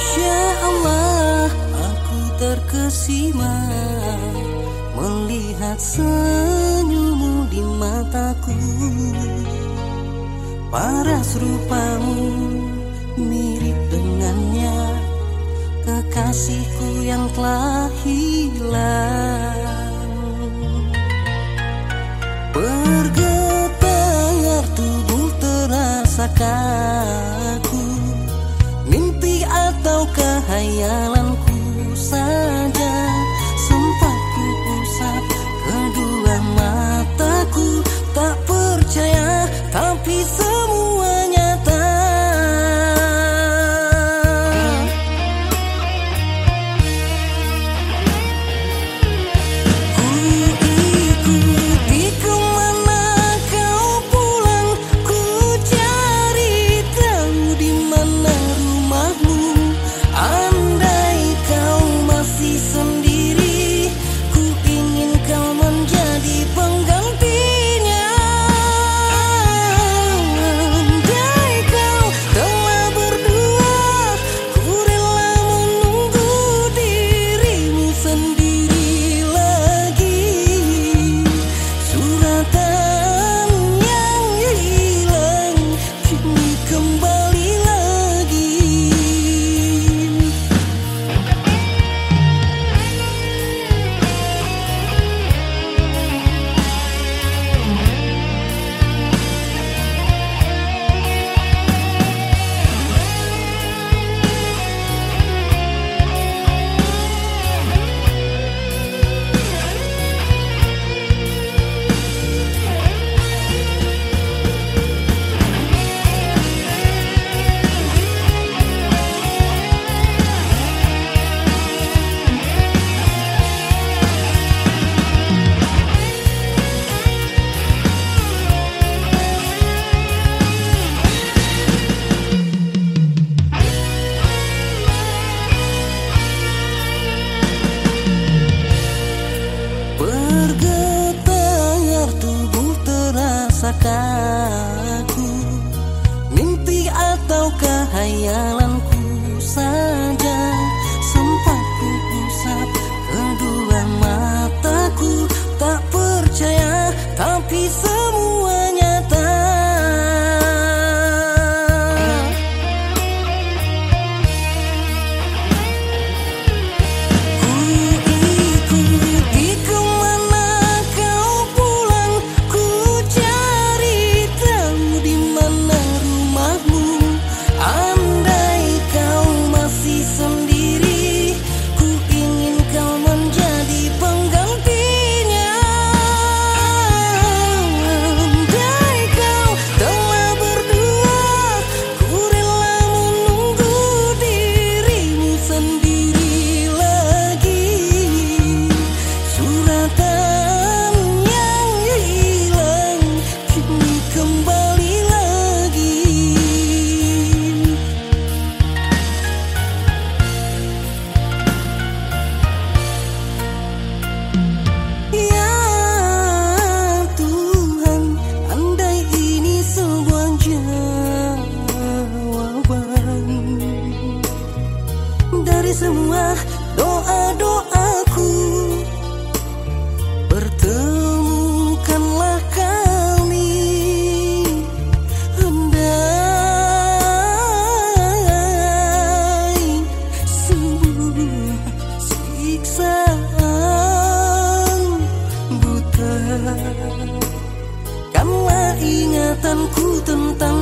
Masya Allah, aku terkesima melihat senyummu di mataku. Paras rupamu mirip dengannya, kekasihku yang telah hilang. Bergetar tubuh terasa kaku, mimpi atau khayalanku saja sempat ku usap kedua mataku. Tak percaya tapi semua nyata. Ku ikuti kemana kau pulang, ku cari tahu di mana rumahmu. Andai kau masih sendiri, ku ingin kau menjadi penggantinya. Andai kau telah berdua, ku rela menunggu dirimu sendiri lagi. Suratan yang hilang kini kembali lagi. Bergetar tubuh terasa kaku, mimpi atau khayalanku saja sempat ku usap kedua mataku. Tak percaya tapi semua nyata. Dari semua doa-doaku, pertemukanlah kami. Andai sebuah siksaan buta, karena ingatanku tentang